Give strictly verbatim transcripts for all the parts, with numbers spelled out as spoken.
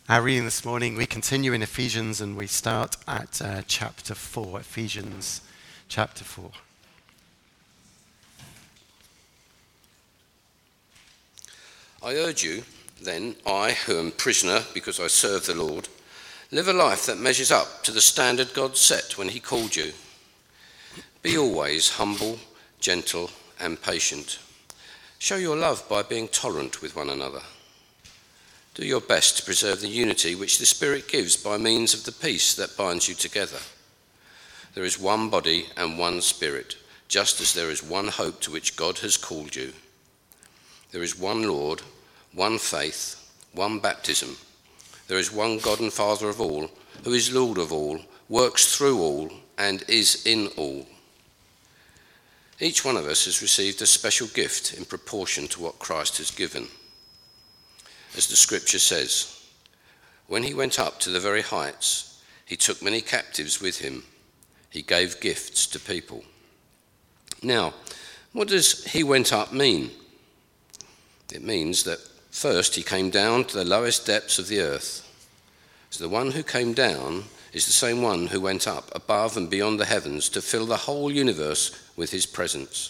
Our reading this morning, we continue in Ephesians and we start at uh, chapter four, Ephesians chapter four. I urge you, then, I who am prisoner because I serve the Lord, live a life that measures up to the standard God set when he called you. Be always humble, gentle, and patient. Show your love by being tolerant with one another. Do your best to preserve the unity which the Spirit gives by means of the peace that binds you together. There is one body and one Spirit, just as there is one hope to which God has called you. There is one Lord, one faith, one baptism. There is one God and Father of all, who is Lord of all, works through all, and is in all. Each one of us has received a special gift in proportion to what Christ has given. As the scripture says, when he went up to the very heights, he took many captives with him. He gave gifts to people. Now, what does he went up mean? It means that first he came down to the lowest depths of the earth. So the one who came down is the same one who went up above and beyond the heavens to fill the whole universe with his presence.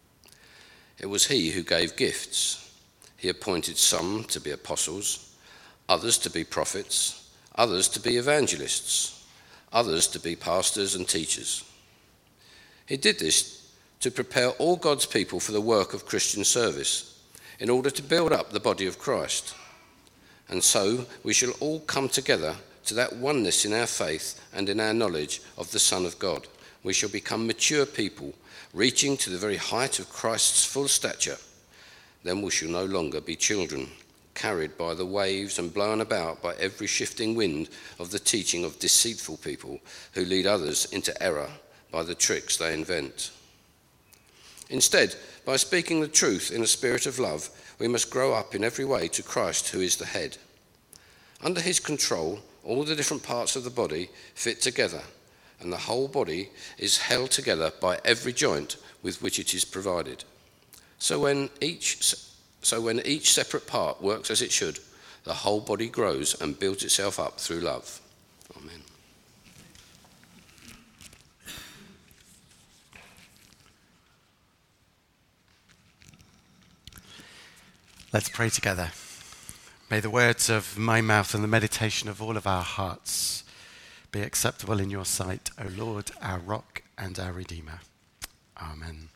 It was he who gave gifts. He appointed some to be apostles, others to be prophets, others to be evangelists, others to be pastors and teachers. He did this to prepare all God's people for the work of Christian service, in order to build up the body of Christ. And so we shall all come together to that oneness in our faith and in our knowledge of the Son of God. We shall become mature people, reaching to the very height of Christ's full stature. Then we shall no longer be children, carried by the waves and blown about by every shifting wind of the teaching of deceitful people who lead others into error by the tricks they invent. Instead, by speaking the truth in a spirit of love, we must grow up in every way to Christ, who is the head. Under his control, all the different parts of the body fit together, and the whole body is held together by every joint with which it is provided. So when each so when each separate part works as it should, the whole body grows and builds itself up through love. Amen. Let's pray together. May the words of my mouth and the meditation of all of our hearts be acceptable in your sight, O Lord, our rock and our Redeemer. Amen.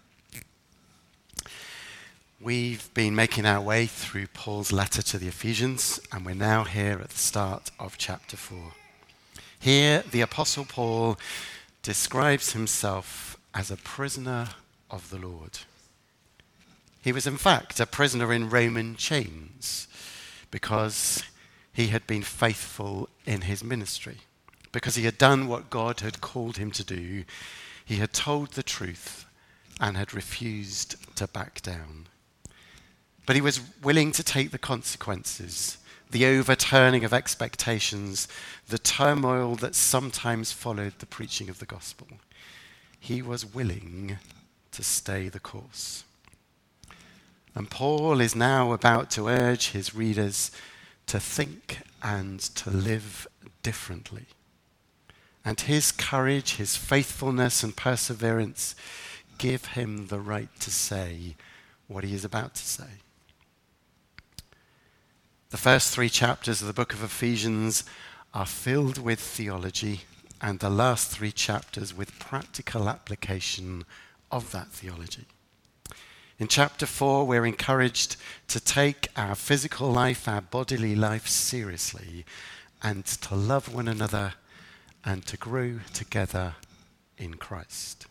We've been making our way through Paul's letter to the Ephesians, and we're now here at the start of chapter four. Here, the Apostle Paul describes himself as a prisoner of the Lord. He was, in fact, a prisoner in Roman chains because he had been faithful in his ministry, because he had done what God had called him to do. He had told the truth and had refused to back down. But he was willing to take the consequences, the overturning of expectations, the turmoil that sometimes followed the preaching of the gospel. He was willing to stay the course. And Paul is now about to urge his readers to think and to live differently. And his courage, his faithfulness and perseverance give him the right to say what he is about to say. The first three chapters of the book of Ephesians are filled with theology, and the last three chapters with practical application of that theology. In chapter four, we're encouraged to take our physical life, our bodily life seriously, and to love one another and to grow together in Christ.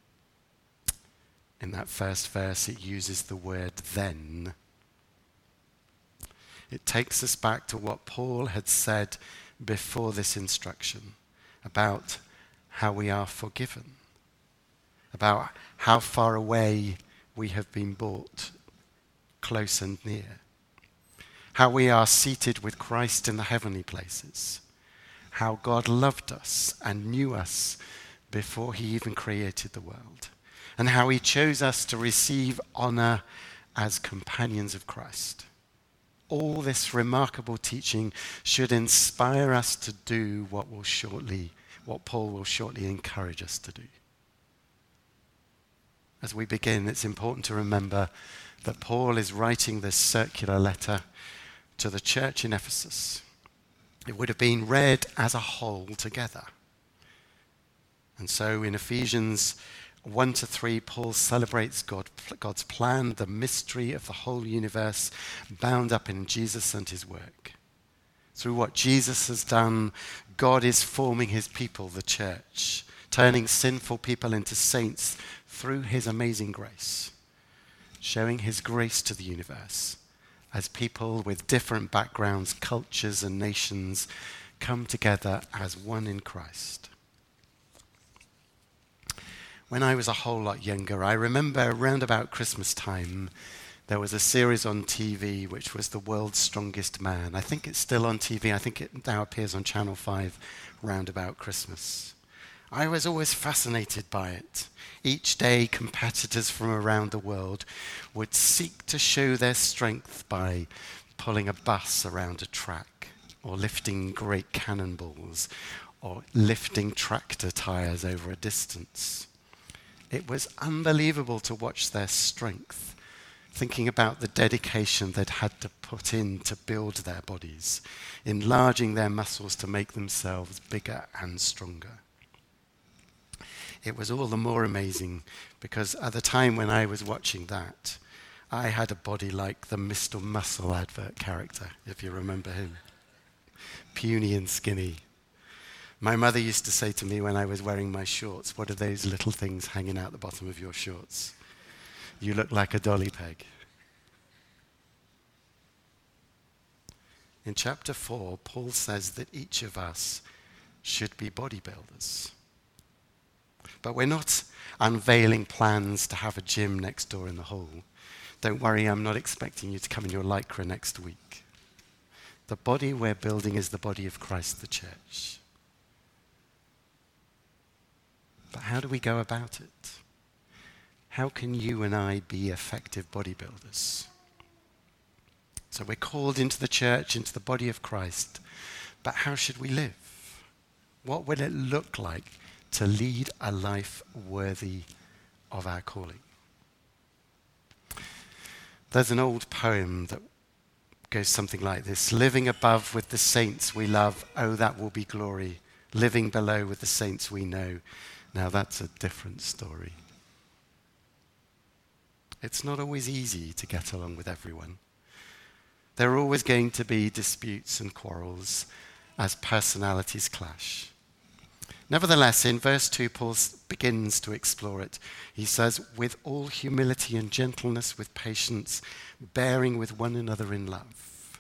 In that first verse, it uses the word then. It takes us back to what Paul had said before this instruction about how we are forgiven, about how far away we have been brought close and near, how we are seated with Christ in the heavenly places, how God loved us and knew us before he even created the world, and how he chose us to receive honor as companions of Christ. All this remarkable teaching should inspire us to do what will shortly, what Paul will shortly encourage us to do. As we begin, it's important to remember that Paul is writing this circular letter to the church in Ephesus. It would have been read as a whole together. And so in Ephesians one to three, Paul celebrates God, God's plan, the mystery of the whole universe bound up in Jesus and his work. Through what Jesus has done, God is forming his people, the church, turning sinful people into saints through his amazing grace, showing his grace to the universe as people with different backgrounds, cultures, and nations come together as one in Christ. When I was a whole lot younger, I remember around about Christmas time, there was a series on T V which was The World's Strongest Man. I think it's still on T V. I think it now appears on Channel five round about Christmas. I was always fascinated by it. Each day, competitors from around the world would seek to show their strength by pulling a bus around a track, or lifting great cannonballs, or lifting tractor tires over a distance. It was unbelievable to watch their strength, thinking about the dedication they'd had to put in to build their bodies, enlarging their muscles to make themselves bigger and stronger. It was all the more amazing because at the time when I was watching that, I had a body like the Mister Muscle advert character, if you remember him. Puny and skinny. My mother used to say to me when I was wearing my shorts, "What are those little things hanging out the bottom of your shorts? You look like a dolly peg." In chapter four, Paul says that each of us should be bodybuilders. But we're not unveiling plans to have a gym next door in the hall. Don't worry, I'm not expecting you to come in your lycra next week. The body we're building is the body of Christ, the church. But how do we go about it? How can you and I be effective bodybuilders? So we're called into the church, into the body of Christ, but how should we live? What will it look like to lead a life worthy of our calling? There's an old poem that goes something like this: living above with the saints we love, oh, that will be glory. Living below with the saints we know, now that's a different story. It's not always easy to get along with everyone. There are always going to be disputes and quarrels as personalities clash. Nevertheless, in verse two, Paul begins to explore it. He says, with all humility and gentleness, with patience, bearing with one another in love.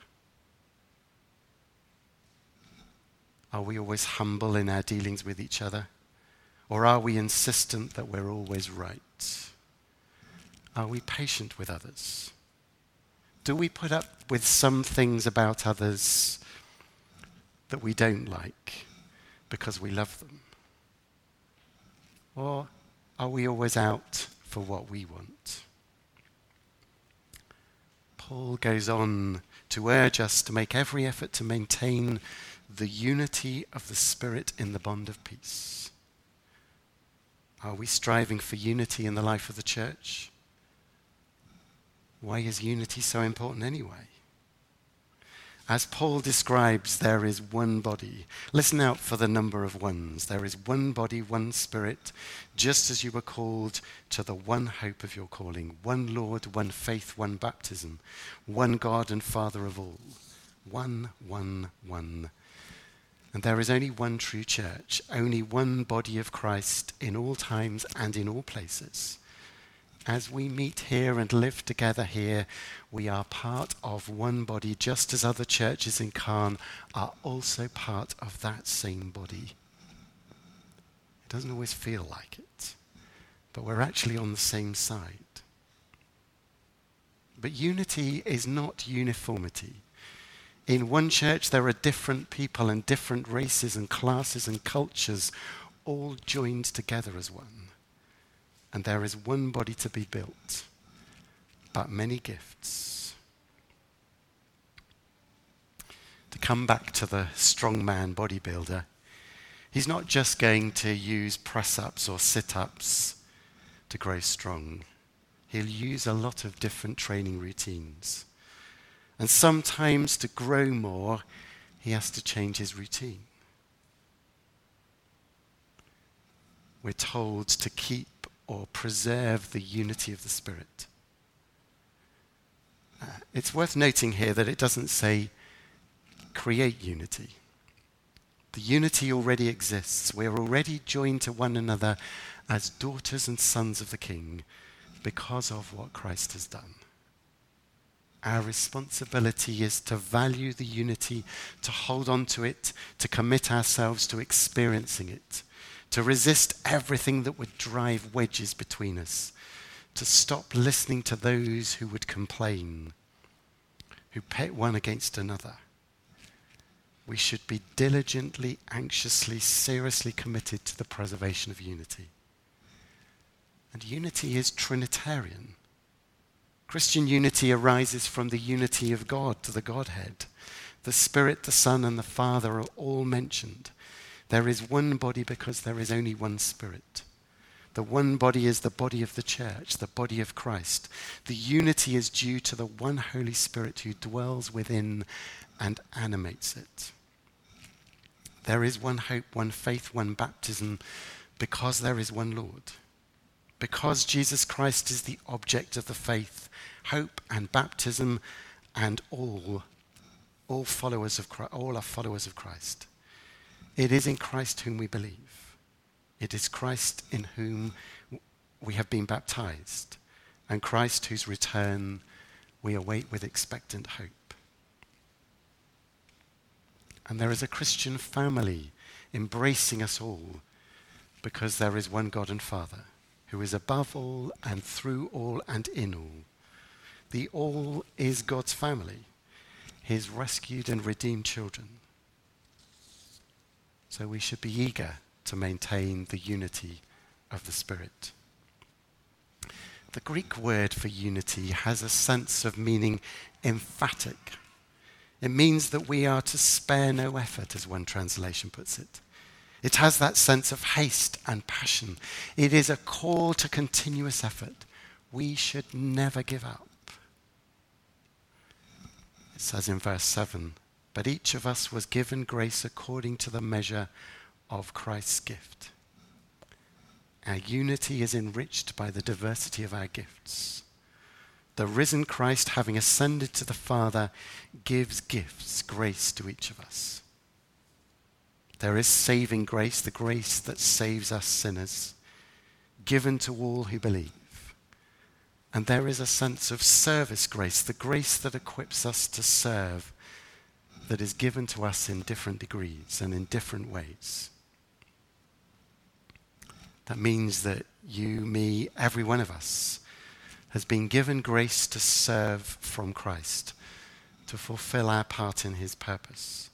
Are we always humble in our dealings with each other? Or are we insistent that we're always right? Are we patient with others? Do we put up with some things about others that we don't like because we love them? Or are we always out for what we want? Paul goes on to urge us to make every effort to maintain the unity of the Spirit in the bond of peace. Are we striving for unity in the life of the church? Why is unity so important anyway? As Paul describes, there is one body. Listen out for the number of ones. There is one body, one Spirit, just as you were called to the one hope of your calling. One Lord, one faith, one baptism. One God and Father of all. One, one, one. And there is only one true church, only one body of Christ in all times and in all places. As we meet here and live together here, we are part of one body, just as other churches in Caen are also part of that same body. It doesn't always feel like it, but we're actually on the same side. But unity is not uniformity. In one church, there are different people and different races and classes and cultures, all joined together as one. And there is one body to be built, but many gifts. come back to the strongman bodybuilder, he's not just going to use press-ups or sit-ups to grow strong. He'll use a lot of different training routines. And sometimes to grow more, he has to change his routine. We're told to keep or preserve the unity of the Spirit. Uh, it's worth noting here that it doesn't say create unity. The unity already exists. We're already joined to one another as daughters and sons of the King because of what Christ has done. Our responsibility is to value the unity, to hold on to it, to commit ourselves to experiencing it, to resist everything that would drive wedges between us, to stop listening to those who would complain, who pit one against another. We should be diligently, anxiously, seriously committed to the preservation of unity. And unity is Trinitarian. Christian unity arises from the unity of God, to the Godhead. The Spirit, the Son, and the Father are all mentioned. There is one body because there is only one Spirit. The one body is the body of the church, the body of Christ. The unity is due to the one Holy Spirit who dwells within and animates it. There is one hope, one faith, one baptism, because there is one Lord. Because Jesus Christ is the object of the faith, hope, and baptism, and all, all followers of Christ, all are followers of Christ. It is in Christ whom we believe. It is Christ in whom we have been baptized, and Christ whose return we await with expectant hope. And there is a Christian family embracing us all because there is one God and Father who is above all and through all and in all. The all is God's family, his rescued and redeemed children. So we should be eager to maintain the unity of the Spirit. The Greek word for unity has a sense of meaning emphatic. It means that we are to spare no effort, as one translation puts it. It has that sense of haste and passion. It is a call to continuous effort. We should never give up. It says in verse seven, but each of us was given grace according to the measure of Christ's gift. Our unity is enriched by the diversity of our gifts. The risen Christ, having ascended to the Father, gives gifts, grace to each of us. There is saving grace, the grace that saves us sinners, given to all who believe. And there is a sense of service grace, the grace that equips us to serve, that is given to us in different degrees and in different ways. That means that you, me, every one of us has been given grace to serve from Christ, to fulfill our part in his purpose.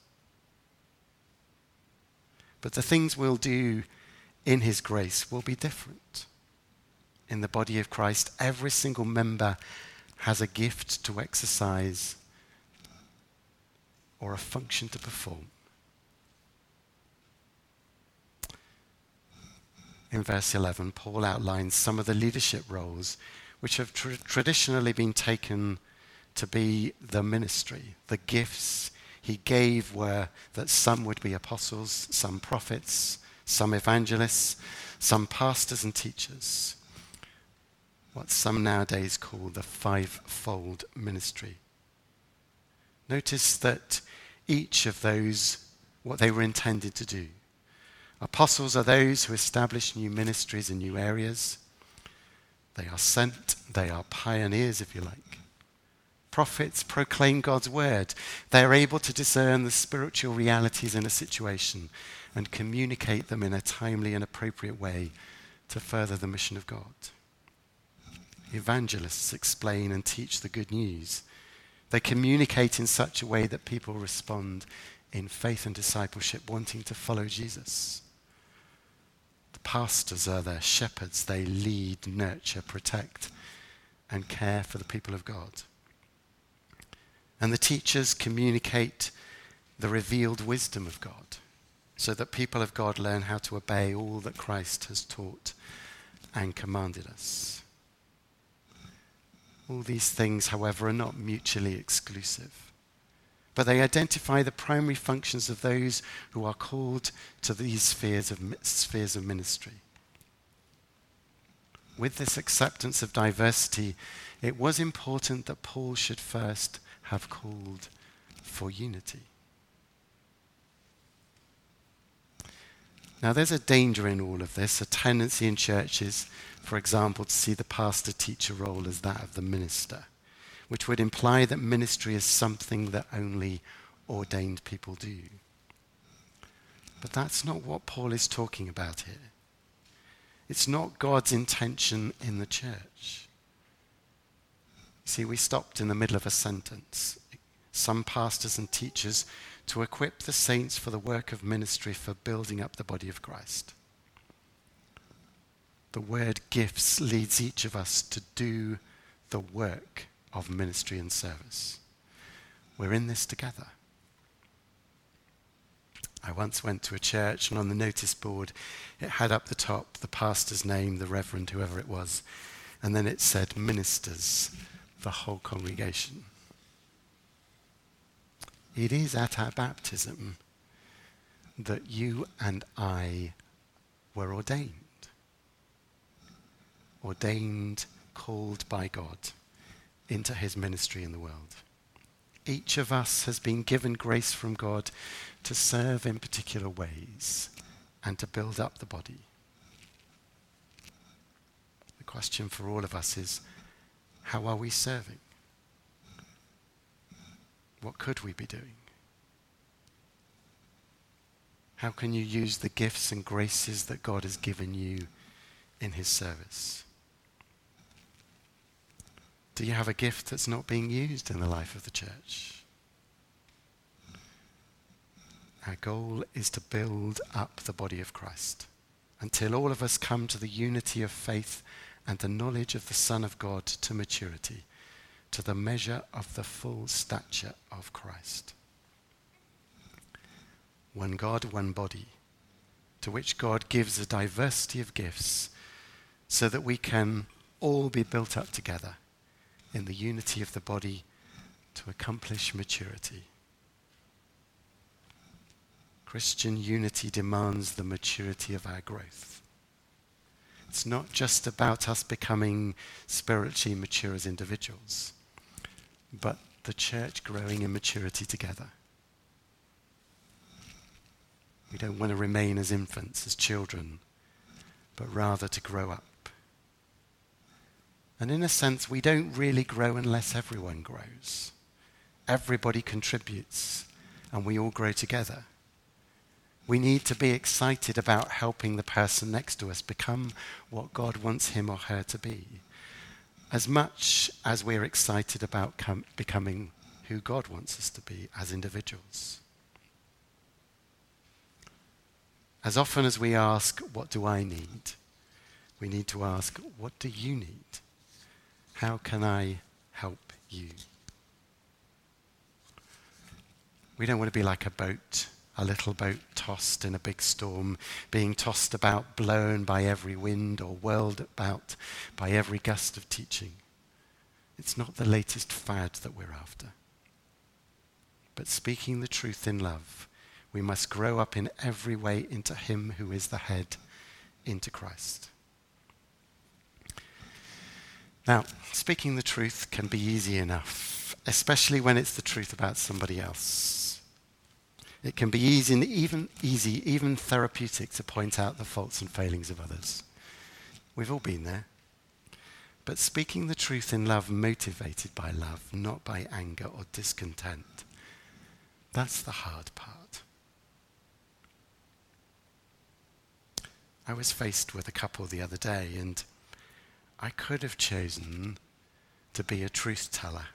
But the things we'll do in his grace will be different. In the body of Christ, every single member has a gift to exercise or a function to perform. In verse eleven, Paul outlines some of the leadership roles which have tra- traditionally been taken to be the ministry. The gifts he gave were that some would be apostles, some prophets, some evangelists, some pastors and teachers. What some nowadays call the fivefold ministry. Notice that each of those, what they were intended to do. Apostles are those who establish new ministries in new areas. They are sent, they are pioneers, if you like. Prophets proclaim God's word. They are able to discern the spiritual realities in a situation and communicate them in a timely and appropriate way to further the mission of God. Evangelists explain and teach the good news. They communicate in such a way that people respond in faith and discipleship, wanting to follow Jesus. The pastors are the shepherds. They lead, nurture, protect, and care for the people of God. And the teachers communicate the revealed wisdom of God, so that people of God learn how to obey all that Christ has taught and commanded us. All these things, however, are not mutually exclusive, but they identify the primary functions of those who are called to these spheres of, spheres of ministry. With this acceptance of diversity, it was important that Paul should first have called for unity. Now, there's a danger in all of this, a tendency in churches, for example, to see the pastor-teacher role as that of the minister, which would imply that ministry is something that only ordained people do. But that's not what Paul is talking about here. It's not God's intention in the church. See, we stopped in the middle of a sentence. Some pastors and teachers to equip the saints for the work of ministry for building up the body of Christ. The word gifts leads each of us to do the work of ministry and service. We're in this together. I once went to a church, and on the notice board it had up the top the pastor's name, the reverend, whoever it was, and then it said ministers, the whole congregation. It is at our baptism that you and I were ordained. Ordained, called by God into his ministry in the world. Each of us has been given grace from God to serve in particular ways and to build up the body. The question for all of us is, how are we serving? What could we be doing? How can you use the gifts and graces that God has given you in his service? Do you have a gift that's not being used in the life of the church? Our goal is to build up the body of Christ until all of us come to the unity of faith and the knowledge of the Son of God to maturity, to the measure of the full stature of Christ. One God, one body, to which God gives a diversity of gifts so that we can all be built up together in the unity of the body to accomplish maturity. Christian unity demands the maturity of our growth. It's not just about us becoming spiritually mature as individuals, but the church growing in maturity together. We don't want to remain as infants, as children, but rather to grow up. And in a sense, we don't really grow unless everyone grows. Everybody contributes, and we all grow together. We need to be excited about helping the person next to us become what God wants him or her to be, as much as we're excited about com- becoming who God wants us to be as individuals. As often as we ask, what do I need? We need to ask, what do you need? How can I help you? We don't want to be like a boat, a little boat tossed in a big storm, being tossed about, blown by every wind, or whirled about by every gust of teaching. It's not the latest fad that we're after. But speaking the truth in love, we must grow up in every way into him who is the head, into Christ. Now, speaking the truth can be easy enough, especially when it's the truth about somebody else. It can be easy, and even easy, even therapeutic, to point out the faults and failings of others. We've all been there. But speaking the truth in love, motivated by love, not by anger or discontent, that's the hard part. I was faced with a couple the other day, and I could have chosen to be a truth teller.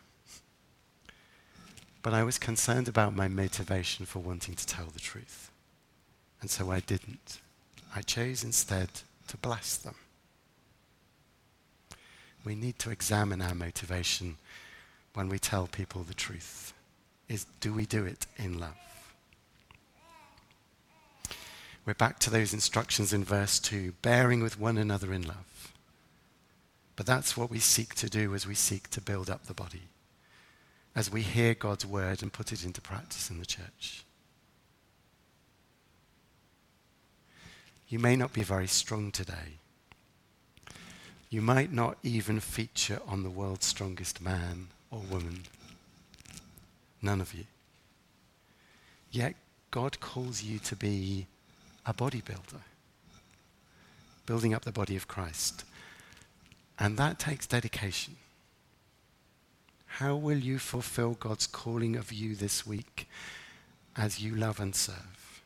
But I was concerned about my motivation for wanting to tell the truth. And so I didn't. I chose instead to bless them. We need to examine our motivation when we tell people the truth. Is, do we do it in love? We're back to those instructions in verse two, bearing with one another in love. But that's what we seek to do as we seek to build up the body, as we hear God's word and put it into practice in the church. You may not be very strong today. You might not even feature on the world's strongest man or woman. None of you. Yet God calls you to be a bodybuilder, building up the body of Christ. And that takes dedication. How will you fulfill God's calling of you this week as you love and serve?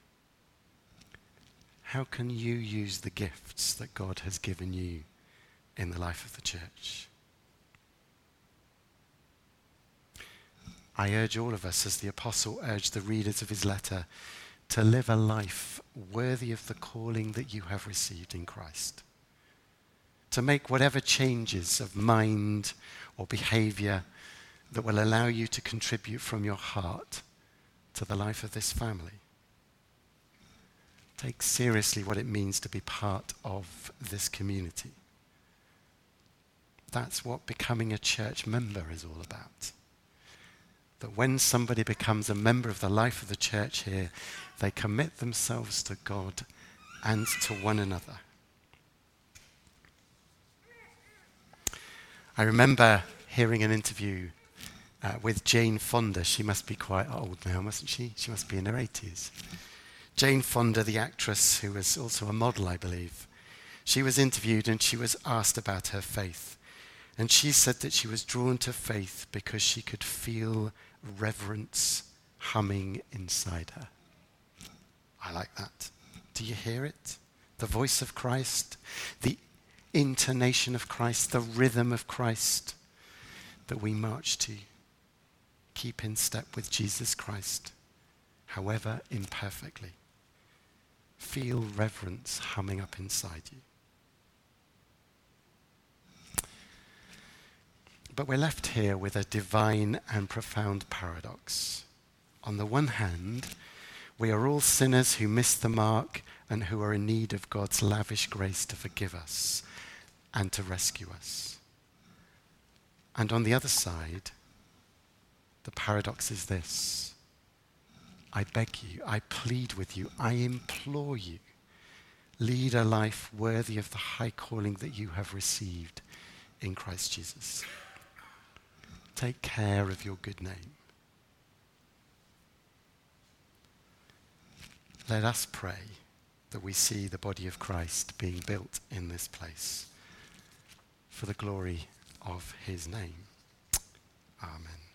How can you use the gifts that God has given you in the life of the church? I urge all of us, as the apostle urged the readers of his letter, to live a life worthy of the calling that you have received in Christ. To make whatever changes of mind or behavior that will allow you to contribute from your heart to the life of this family. Take seriously what it means to be part of this community. That's what becoming a church member is all about. That when somebody becomes a member of the life of the church here, they commit themselves to God and to one another. I remember hearing an interview uh, with Jane Fonda. She must be quite old now, mustn't she? She must be in her eighties. Jane Fonda, the actress who was also a model, I believe. She was interviewed and she was asked about her faith. And she said that she was drawn to faith because she could feel reverence humming inside her. I like that. Do you hear it? The voice of Christ, the intonation of Christ, the rhythm of Christ that we march to. Keep in step with Jesus Christ, however imperfectly. Feel reverence humming up inside you. But we're left here with a divine and profound paradox. On the one hand, we are all sinners who miss the mark and who are in need of God's lavish grace to forgive us and to rescue us. And on the other side, the paradox is this. I beg you, I plead with you, I implore you, lead a life worthy of the high calling that you have received in Christ Jesus. Take care of your good name. Let us pray that we see the body of Christ being built in this place for the glory of his name. Amen.